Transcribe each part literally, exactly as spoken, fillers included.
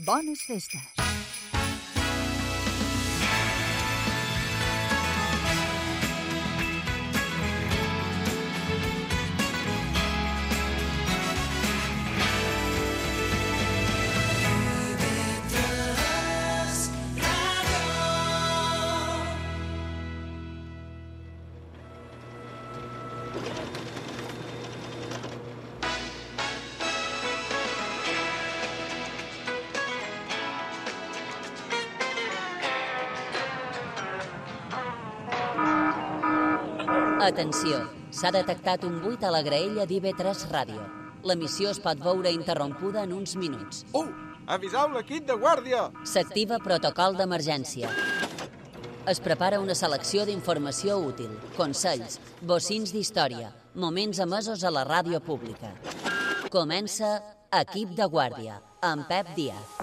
Bones festes! Atenció, s'ha detectat un buit a la graella d'I V tres Ràdio. L'emissió es pot veure interrompuda en uns minuts. Uh! Aviseu l'equip de guàrdia! S'activa protocol d'emergència. Es prepara una selecció d'informació útil, consells, bocins d'història, moments emesos a la ràdio pública. Comença Equip de Guàrdia, amb Pep Díaz.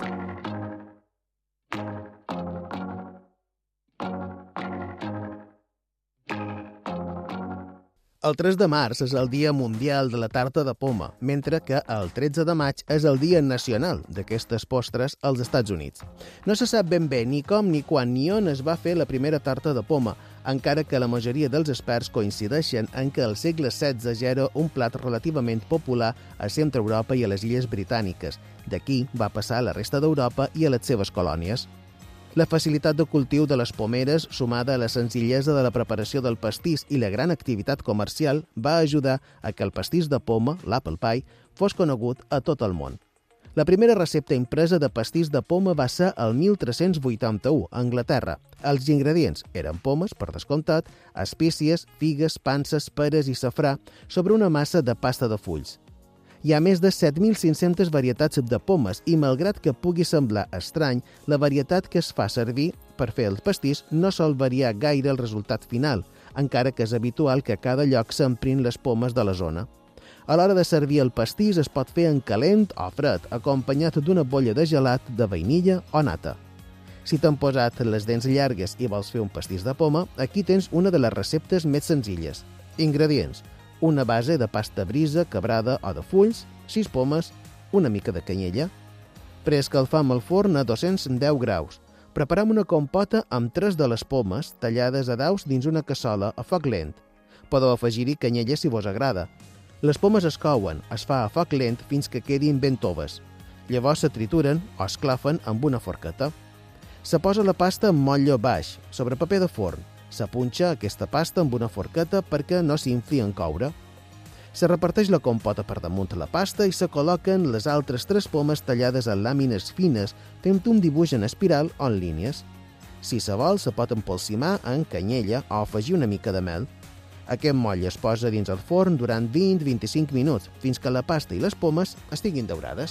El tres de març és el Dia Mundial de la Tarta de Poma, mentre que el tretze de maig és el Dia Nacional d'aquestes postres als Estats Units. No se sap ben bé ni com, ni quan, ni on es va fer la primera tarta de poma, encara que la majoria dels experts coincideixen en que al segle setze ja era un plat relativament popular a Centre Europa i a les Illes Britàniques. D'aquí va passar a la resta d'Europa i a les seves colònies. La facilitat de cultiu de les pomeres, sumada a la senzillesa de la preparació del pastís i la gran activitat comercial, va ajudar a que el pastís de poma, l'apple pie, fos conegut a tot el món. La primera recepta impresa de pastís de poma va ser el mil tres-cents vuitanta-u, a Anglaterra. Els ingredients eren pomes, per descomptat, espècies, figues, panses, peres i safrà sobre una massa de pasta de fulls. Hi ha més de set mil cinc-centes varietats de pomes i, malgrat que pugui semblar estrany, la varietat que es fa servir per fer el pastís no sol variar gaire el resultat final, encara que és habitual que a cada lloc s'emprin les pomes de la zona. A l'hora de servir el pastís es pot fer en calent o fred, acompanyat d'una bolla de gelat de vainilla o nata. Si t'han posat les dents llargues i vols fer un pastís de poma, aquí tens una de les receptes més senzilles. Ingredients: una base de pasta brisa, quebrada o de fulls, sis pomes, una mica de canyella. Preescalfam el forn a dos-cents deu graus. Preparam una compota amb tres de les pomes tallades a daus dins una cassola a foc lent. Podeu afegir-hi canyella si vos agrada. Les pomes es couen, es fa a foc lent fins que quedin ben toves. Llavors se trituren o es clafen amb una forqueta. Se posa la pasta en motllo baix, sobre paper de forn. S'apunxa aquesta pasta amb una forqueta perquè no s'infli en coure. Se reparteix la compota per damunt la pasta i se col·loquen les altres tres pomes tallades en làmines fines, fent un dibuix en espiral o en línies. Si se vol, se pot empolsimar en canyella o afegir una mica de mel. Aquest moll es posa dins el forn durant vint a vint-i-cinc minuts, fins que la pasta i les pomes estiguin daurades.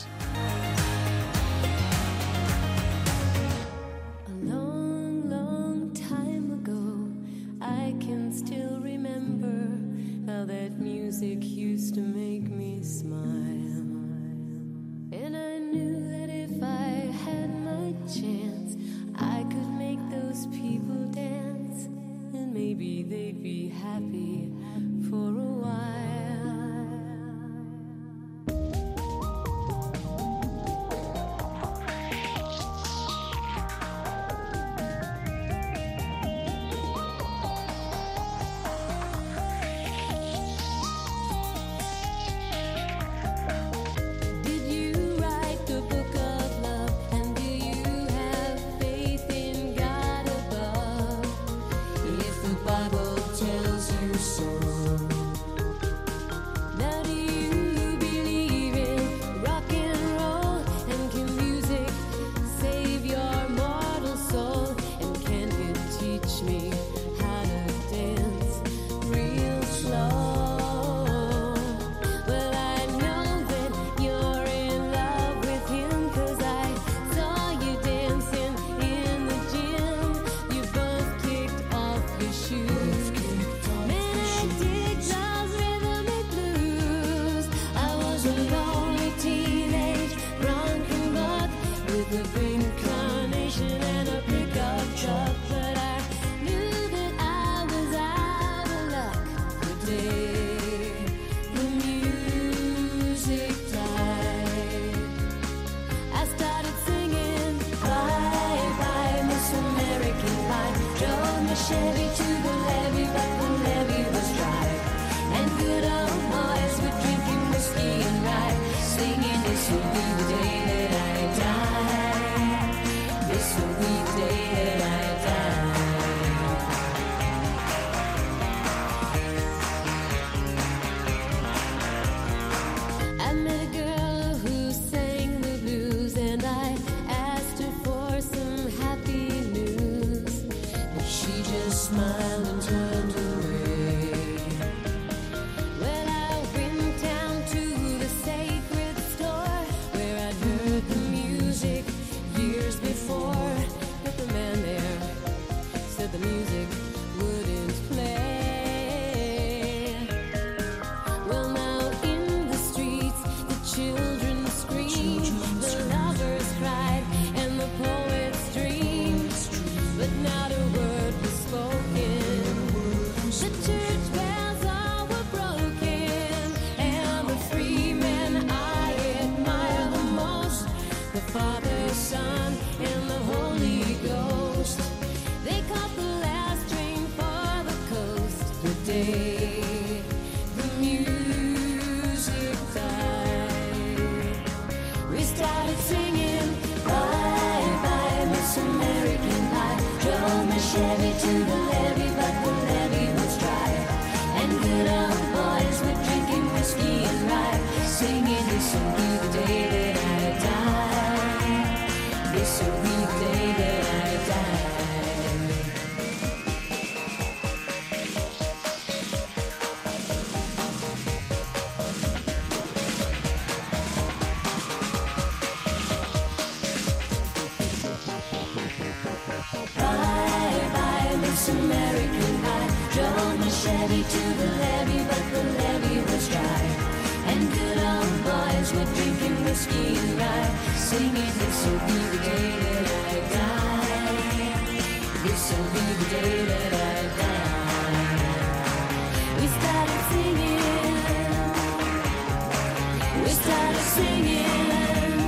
Music used to make me smile, and I knew that if I had my chance, I could make those people dance, and maybe they'd be happy for a while. Chevy to the levee, but the levee was dry. And good old boys were drinking whiskey and rye, singing, this will be the day that I die. This will be the day that I die. I met a girl who sang the blues, and I asked her for some happy news, but she just smiled and turned away. Well, I went down to the sacred store where I'd heard the music years before, but the man there said the music wouldn't play. Well, now in the streets the children screamed, the lovers cried, and the poets dreamed, but not a word was spoken. The church bells all were broken, and the three men I admire the most, the Father, Son, and the Holy Ghost, they caught the last train for the coast. The day the music died, we started singing, bye bye Miss American Pie. Drove my Chevy to the levee, but the levee was dry. And good old boys were drinking whiskey and rye, singing, this will be the day that I die. This will be the day that I die. Bye bye Miss American Pie. Drove my Chevy to the levee, but the levee was dry. And good old boys were drinking whiskey and rye, singing, this will be the day that I die. This will be the day that I die. We started singing, we started singing,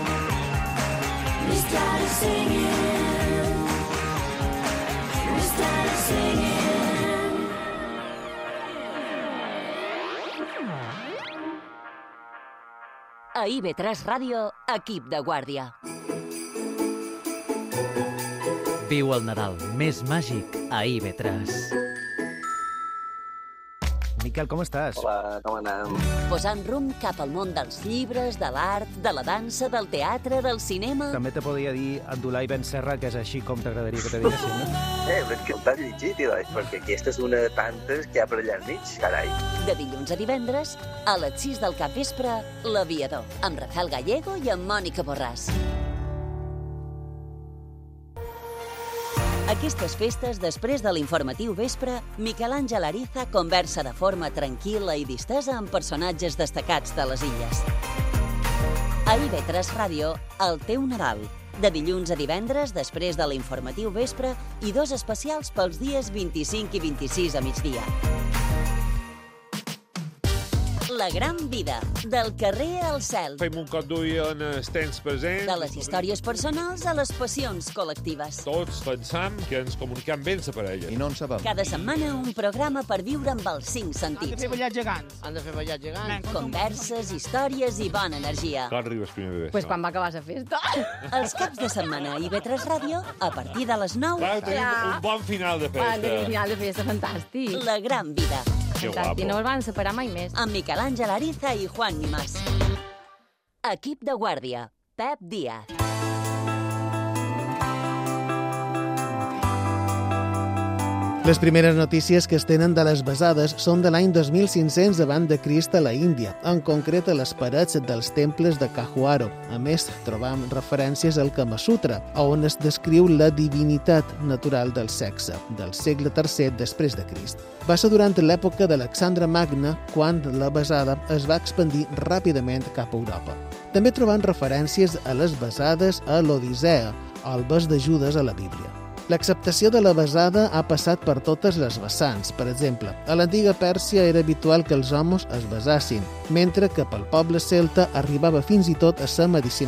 we started singing, we started singing. A I V tres Ràdio, equip de guàrdia. Viu el Nadal més màgic a I V tres. Miquel, com estàs? Hola, com anem? Posant rumb cap al món dels llibres, de l'art, de la dansa, del teatre, del cinema... També te podria dir Abdulai Ben Serra, que és així com t'agradaria que te diguessin, no? Eh, però és que t'has llegit, i doncs, perquè aquesta és una de tantes que hi ha per allà al mig, carai. De dilluns a divendres, a les sis del capvespre, L'Aviador, amb Rafael Gallego i amb Mònica Borràs. Aquestes festes, després de l'informatiu vespre, Miquel Àngel Ariza conversa de forma tranquil·la i distesa amb personatges destacats de les illes. A I V tres Ràdio, el teu Nadal. De dilluns a divendres, després de l'informatiu vespre, i dos especials pels dies vint-i-cinc i vint-i-sis a migdia. La gran vida, del carrer al cel. Fem un cop d'ull en els temps presents. De les històries personals a les passions col·lectives. Tots pensam que ens comuniquem bé amb la parella. I no en sabem. Cada setmana un programa per viure amb els cinc Han de sentits. fer ballar gegants. Han de fer ballar gegants. Converses, històries i bona energia. Quan arribes primer de Pues quan va acabar la festa. Els caps de setmana a I V tres Ràdio, a partir de les nou, Clar, tenim Ja. un bon final de Va, tenim festa. final de festa fantàstic. La gran vida, Que Fantàstic, no guapo. els van separar mai més. amb Miquel Àngel Ariza i Juan Nimás. Equip de guàrdia, Pep Díaz. Les primeres notícies que es tenen de les besades són de l'any dos mil cinc-cents abans de Crist a la Índia, en concret a les parets dels temples de Kajuaro. A més, trobam referències al Kama Sutra, on es descriu la divinitat natural del sexe, del segle tercer després de Crist. Va ser durant l'època d'Alexandre Magne quan la besada es va expandir ràpidament cap a Europa. També trobam referències a les besades a l'Odissea, al bes de Judes a la Bíblia. L'acceptació de la besada ha passat per totes les vessants. Per exemple, a l'antiga Pèrsia era habitual que els homes es besassin, mentre que pel poble celta arribava fins i tot a ser medicinal.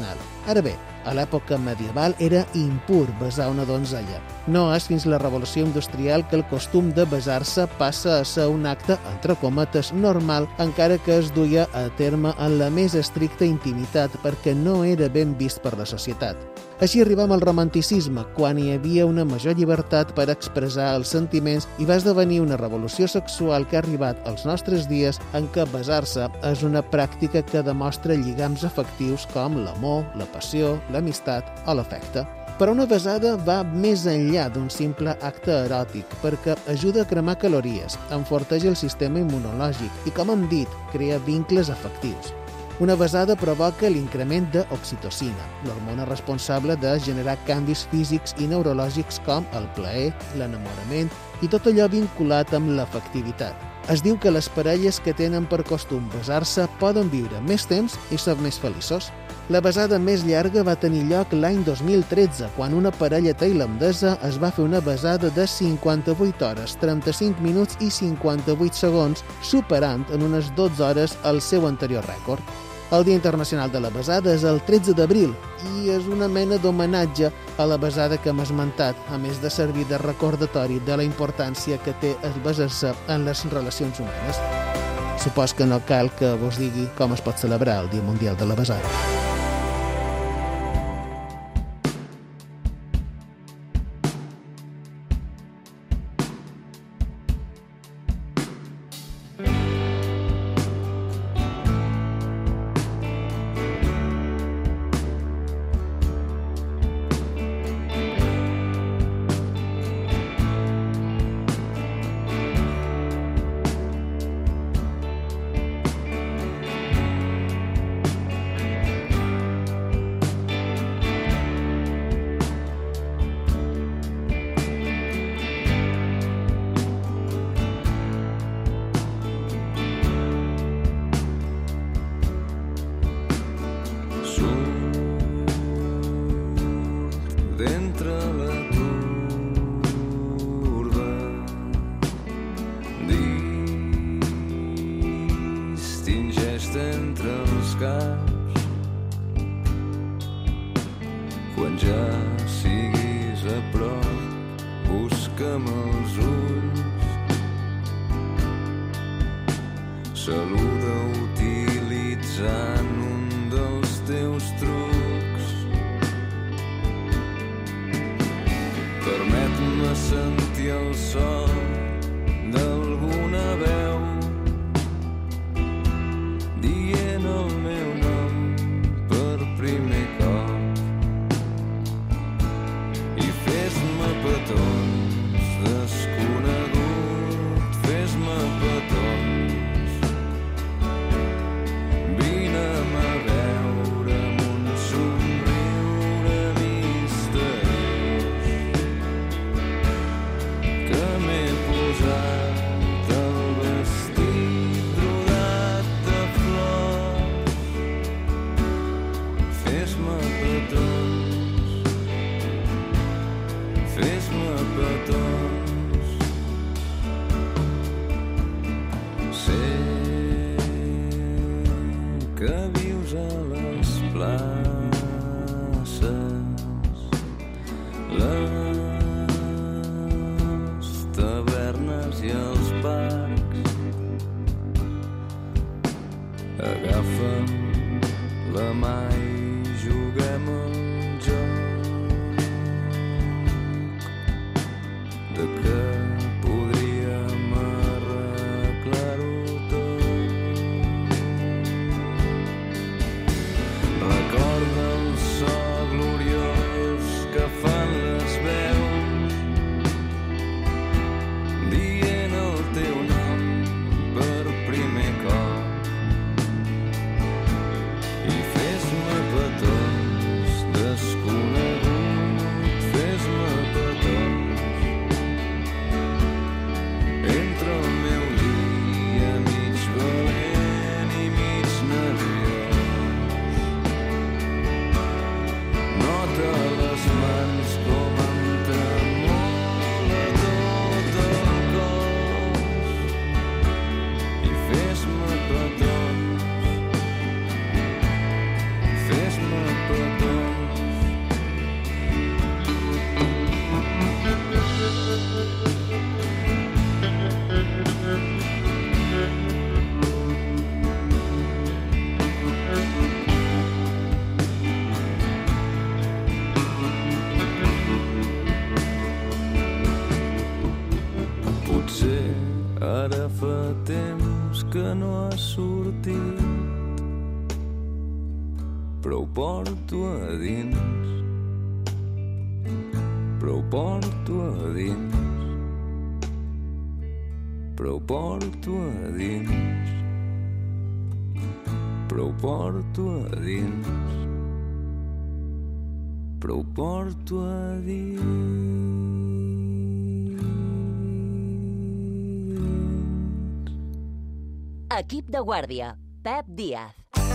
Ara bé, a l'època medieval era impur besar una donzella. No és fins la revolució industrial que el costum de besar-se passa a ser un acte, entre cometes, normal, encara que es duia a terme en la més estricta intimitat perquè no era ben vist per la societat. Així arribam al romanticisme, quan hi havia una major llibertat per expressar els sentiments i va esdevenir una revolució sexual que ha arribat als nostres dies en què besar-se és una pràctica que demostra lligams afectius com l'amor, la passió, l'amistat o l'afecte. Però una besada va més enllà d'un simple acte eròtic perquè ajuda a cremar calories, enforteix el sistema immunològic i, com hem dit, crea vincles afectius. Una besada provoca l'increment d'oxitocina, l'hormona responsable de generar canvis físics i neurològics com el plaer, l'enamorament i tot allò vinculat amb l'afectivitat. Es diu que les parelles que tenen per costum besar-se poden viure més temps i ser més feliços. La besada més llarga va tenir lloc l'any dos mil tretze, quan una parella tailandesa es va fer una besada de cinquanta-vuit hores, trenta-cinc minuts i cinquanta-vuit segons, superant en unes dotze hores el seu anterior rècord. El Dia Internacional de la Besada és el tretze d'abril i és una mena d'homenatge a la besada que hem esmentat, a més de servir de recordatori de la importància que té el besar-se en les relacions humanes. Supos que no cal que vos digui com es pot celebrar el Dia Mundial de la Besada. Quan ja siguis a prop, busca'm els ulls. Saluda utilitzant un dels teus trucs. Permet-me sentir el so d'alguna veu dient el meu nom per primer cop. Fes-me petons, desconegut, fes-me petons. Vine'm a veure amb un somriure misteriós que m'he posat el vestit brodat de flors. Fes-me petons, fes-me petons. Sé que vius a les places, les tavernes i els parcs. Agafa'm la mà i juguem al joc de que podríem arreglar-ho tot. Recorda el so gloriós que fan les veus dient el teu nom per primer cop. I fes-me petons, sortit, però ho porto a dins, però ho porto a dins, però ho porto a dins, però ho porto a dins, però ho porto a dins. Equip de guàrdia, Pep Díaz.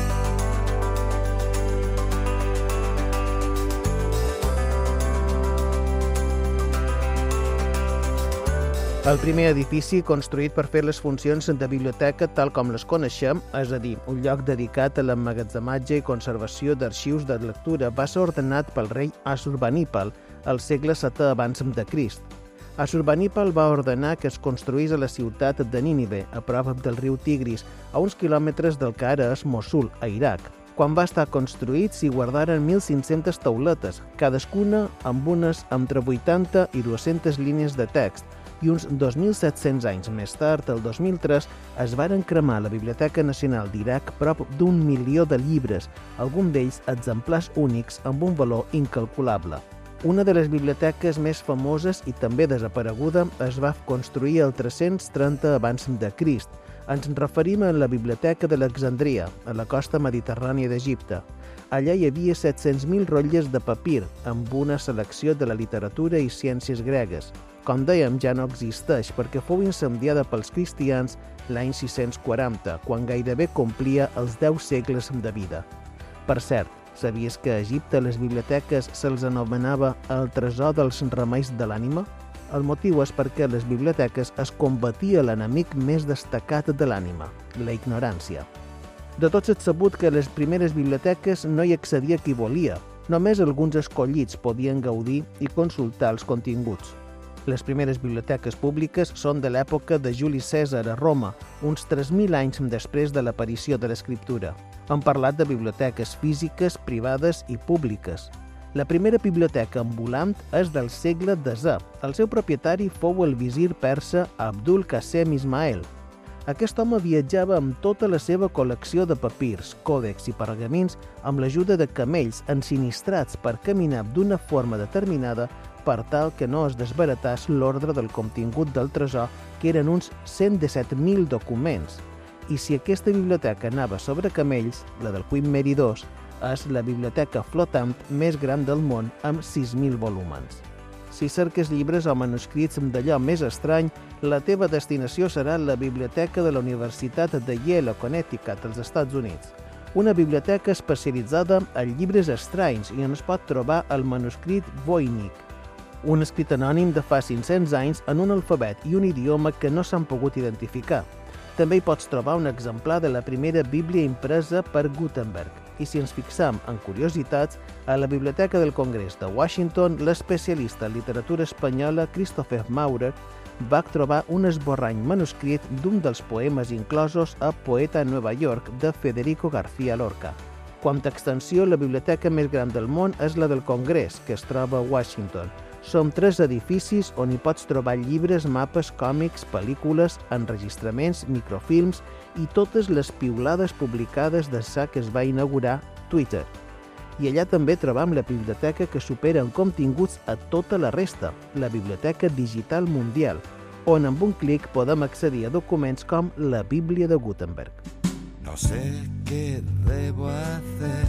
El primer edifici construït per fer les funcions de biblioteca tal com les coneixem, és a dir, un lloc dedicat a l'emmagatzematge i conservació d'arxius de lectura, va ser ordenat pel rei Assurbanipal al segle setè abans de Crist. Assurbanipal va ordenar que es construís a la ciutat de Nínive, a prop del riu Tigris, a uns quilòmetres del que ara és Mossul, a Iraq. Quan va estar construït s'hi guardaren mil cinc-centes tauletes, cadascuna amb unes entre vuitanta i dues-centes línies de text, i uns dos mil set-cents anys més tard, el dos mil tres, es varen cremar a la Biblioteca Nacional d'Iraq prop d'un milió de llibres, alguns d'ells exemplars únics amb un valor incalculable. Una de les biblioteques més famoses i també desapareguda es va construir el tres-cents trenta abans de Crist. Ens referim a la Biblioteca d'Alexandria, a la costa mediterrània d'Egipte. Allà hi havia set-cents mil rotlles de papir, amb una selecció de la literatura i ciències gregues. Com dèiem, ja no existeix perquè fou incendiada pels cristians l'any sis-cents quaranta, quan gairebé complia els deu segles de vida. Per cert, sabies que a Egipte les biblioteques se'ls anomenava el tresor dels remeis de l'ànima? El motiu és perquè a les biblioteques es combatia l'enemic més destacat de l'ànima, la ignorància. De tots és sabut que a les primeres biblioteques no hi accedia qui volia. Només alguns escollits podien gaudir i consultar els continguts. Les primeres biblioteques públiques són de l'època de Juli Cèsar a Roma, uns tres mil anys després de l'aparició de l'escriptura. Hem parlat de biblioteques físiques, privades i públiques. La primera biblioteca ambulant és del segle desè. El seu propietari fou el visir persa Abdul Qasim Ismail. Aquest home viatjava amb tota la seva col·lecció de papirs, còdex i pergamins amb l'ajuda de camells ensinistrats per caminar d'una forma determinada per tal que no es desbaratàs l'ordre del contingut del tresor, que eren uns cent disset mil documents. I si aquesta biblioteca anava sobre camells, la del Queen Mary dos, és la biblioteca flotant més gran del món amb sis mil volúmens. Si cerques llibres o manuscrits d'allò més estrany, la teva destinació serà la Biblioteca de la Universitat de Yale, a Connecticut, als Estats Units. Una biblioteca especialitzada en llibres estranys i on es pot trobar el manuscrit Voynich, un escrit anònim de fa cinc-cents anys en un alfabet i un idioma que no s'han pogut identificar. També hi pots trobar un exemplar de la primera Bíblia impresa per Gutenberg. I si ens fixam en curiositats, a la Biblioteca del Congrés de Washington, l'especialista en literatura espanyola Christopher Maurer va trobar un esborrany manuscrit d'un dels poemes inclosos a Poeta a Nova York de Federico García Lorca. Quant a extensió, la biblioteca més gran del món és la del Congrés, que es troba a Washington. Són tres edificis on hi pots trobar llibres, mapes, còmics, pel·lícules, enregistraments, microfilms i totes les piulades publicades des que es va inaugurar Twitter. I allà també trobam la biblioteca que supera en continguts a tota la resta, la Biblioteca Digital Mundial, on amb un clic podem accedir a documents com la Bíblia de Gutenberg. No sé qué debo hacer,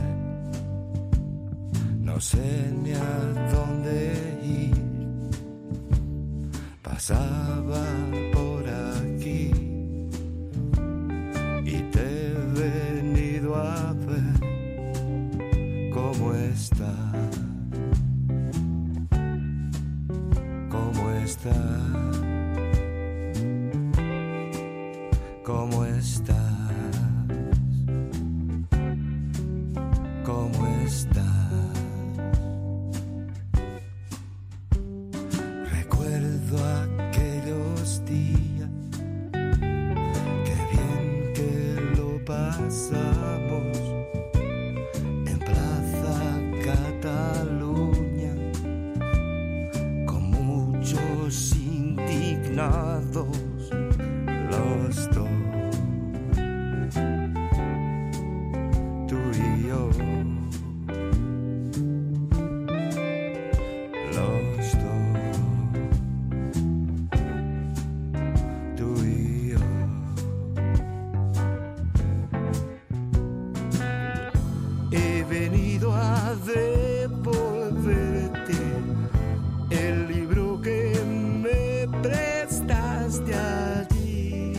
no sé ni a dónde ir. Pasaba por aquí y te he venido a ver. ¿Cómo estás? ¿Cómo estás? ¿Cómo estás? ¿Cómo estás? Recuerdo aquellos días, qué bien que lo pasamos en Plaza Cataluña, con muchos indignados los dos. venido a devolverte el libro que me prestaste allí.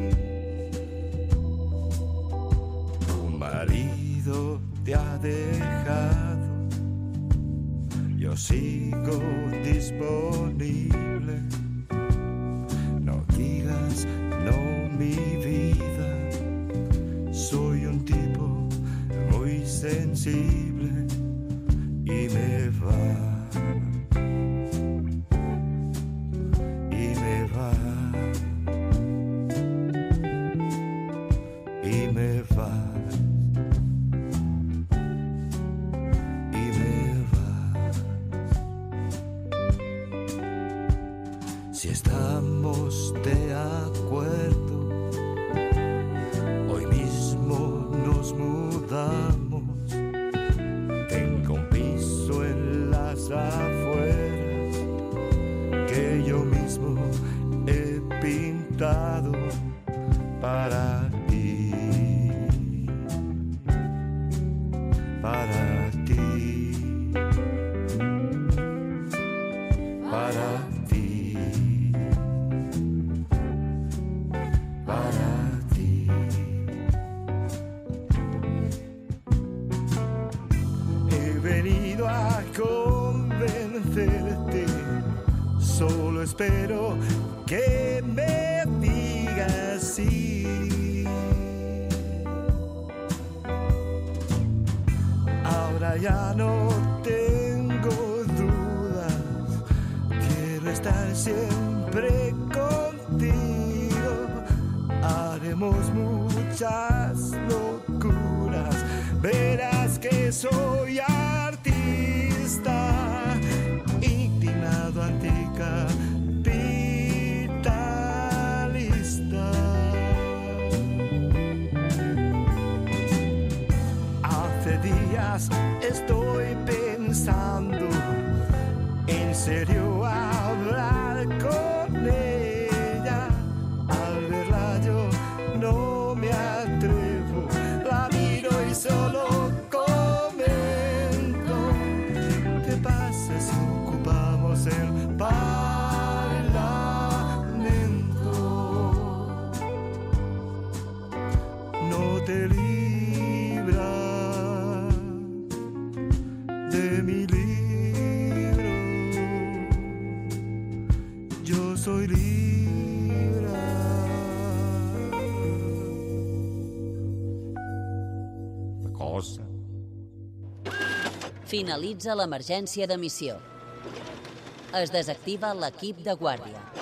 Tu marido te ha dejado, yo sigo disponible. No digas no, mi vida, soy un tipo muy sensible y me va, y me va, y me va, y me va. Si estamos de acuerdo, hoy mismo nos mudamos. Tengo un piso en las afueras que yo mismo he pintado para ti, para ti, para ti, para ti. He venido a convencerte, solo espero que me digas sí. Ahora ya no tengo dudas, quiero estar siempre contigo. Haremos muchas locuras, verás que soy artista, inclinado anticapitalista. Hace días estoy pensando en serio hablar con ella. Al verla yo no me atrevo, la miro y solo comento. ¿Qué pasa si ocupamos el parlamento? No te libras de mi libro, yo soy libre. La cosa. Finalitza l'emergència d'emissió. Es desactiva l'equip de guàrdia.